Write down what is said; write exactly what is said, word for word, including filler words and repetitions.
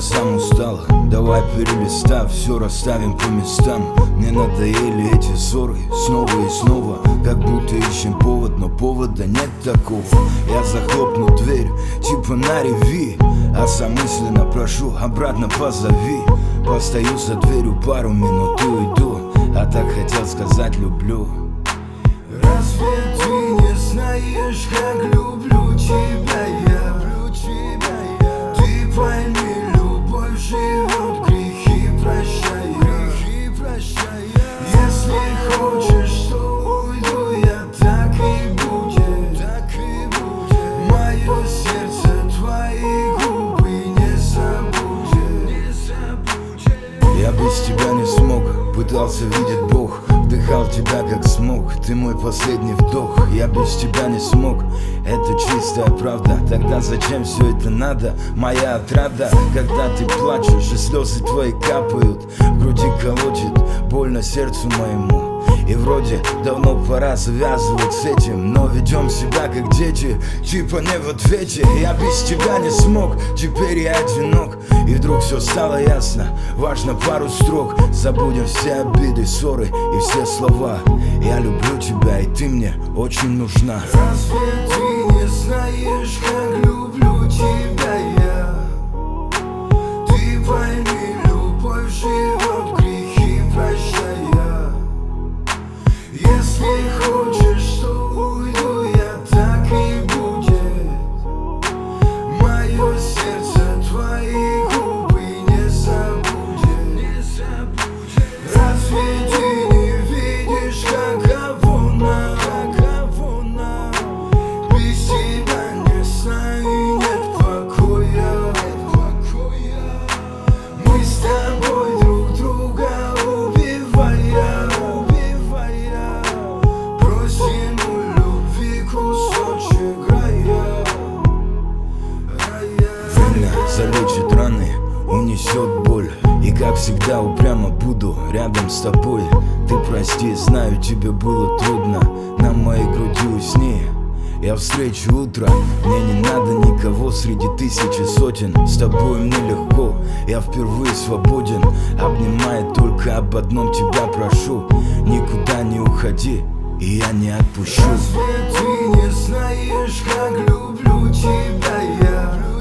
сам устал, давай перелистав, все расставим по местам. Мне надоели эти ссоры снова и снова, как будто ищем повод, но повода нет такого. Я захлопну дверь, типа на реви, а сам мысленно прошу, обратно позови. Постою за дверью пару минут и уйду, а так хотел сказать люблю. Разве ты не знаешь, как люблю тебя я? Ты пойми, любовь живет, грехи прощая. Если хочешь, то уйду я, так и будет. Мое сердце твои губы не забудет. Я без тебя не смог, пытался видеть Бог, вдыхал тебя как смог, ты мой последний вдох. Я без тебя не смог, это чистая правда. Тогда зачем все это надо, моя отрада? Когда ты плачешь и слезы твои капают, в груди колотит больно сердцу моему. И вроде давно пора завязывать с этим, но ведем себя как дети, типа не в ответе. Я без тебя не смог, теперь я одинок. И вдруг все стало ясно, важно пару строк. Забудем все обиды, ссоры и все слова. Я люблю тебя, и ты мне очень нужна. Разве ты не знаешь, как люблю тебя я? Ты пойми, любовь живет, грехи прощая. Если хочешь, то уйду я, так и будет. Мое сердце твои губы не забудет. Разве ты не видишь, каково нам? Без тебя не знаю, нет покоя. Мы с тобой друг друга убивая. Просим у любви кусочек рая. Время залечит раны, унесет боль. И как всегда упрямо буду рядом с тобой. Ты прости, знаю, тебе было трудно, на моей груди усни. Я встречу утро, мне не надо никого среди тысячи сотен. С тобой мне легко, я впервые свободен. Обнимая, только об одном тебя прошу: никуда не уходи, и я не отпущу. Разве ты не знаешь, как люблю тебя я?